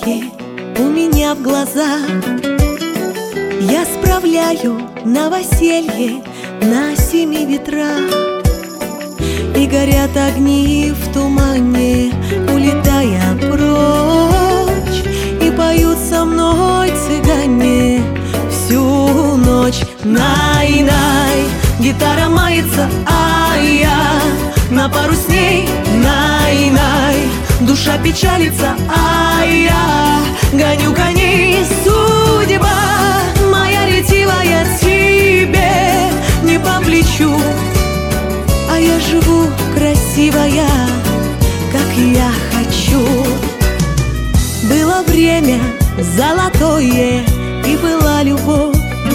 новоселье у меня в глазах. Я справляю новоселье на 7 ветрах. И горят огни в тумане, улетая прочь. И поют со мной цыгане всю ночь. Най-най, гитара мается, а я на пару с ней. Най-най, душа печалится, а я гоню коней. Судьба моя ретивая тебе не по плечу, а я живу красивая, как я хочу. Было время золотое, и была любовь.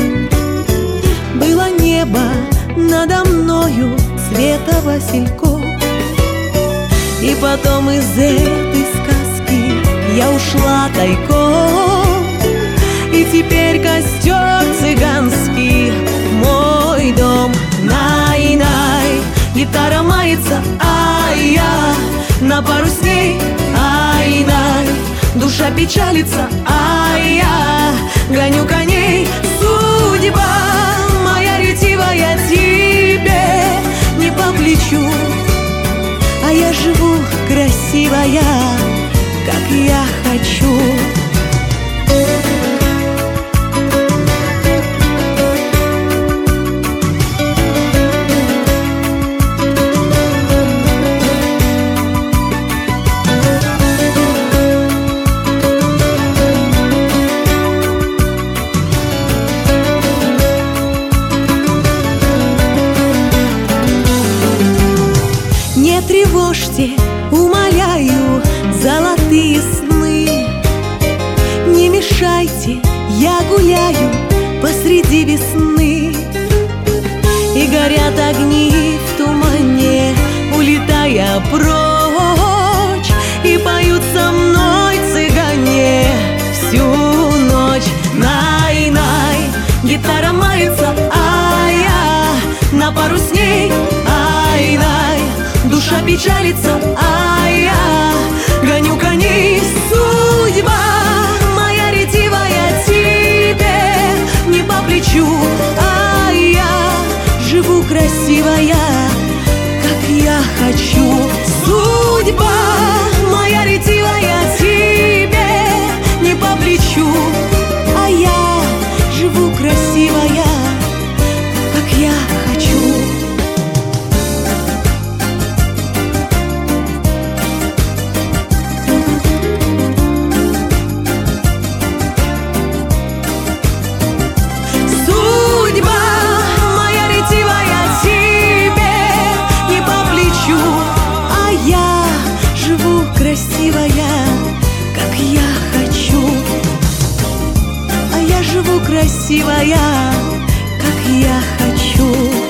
Было небо надо мною цвета васильков. И потом из этой сказки я ушла тайком. И теперь костер цыганский мой дом. Най-най, гитара мается, а я на пару с ней. Ай-най, душа печалится, а я гоню коней. Судьба моя ретивая тебе не по плечу, а я живу красивая, как я хочу. Не тревожьте, умоляю, золотые сны. Не мешайте, я гуляю посреди весны. И горят огни в тумане, улетая прочь. И поют со мной цыгане всю ночь. Най-най, гитара мается, а я на пару с ней. Ай-най, душа печалится, а я гоню коней. Судьба моя ретивая тебе не по плечу, а я живу красивая, как я хочу. Судьба моя ретивая тебе не по плечу, а я живу красивая, как я хочу. Красивая, как я хочу, а я живу красивая, как я хочу.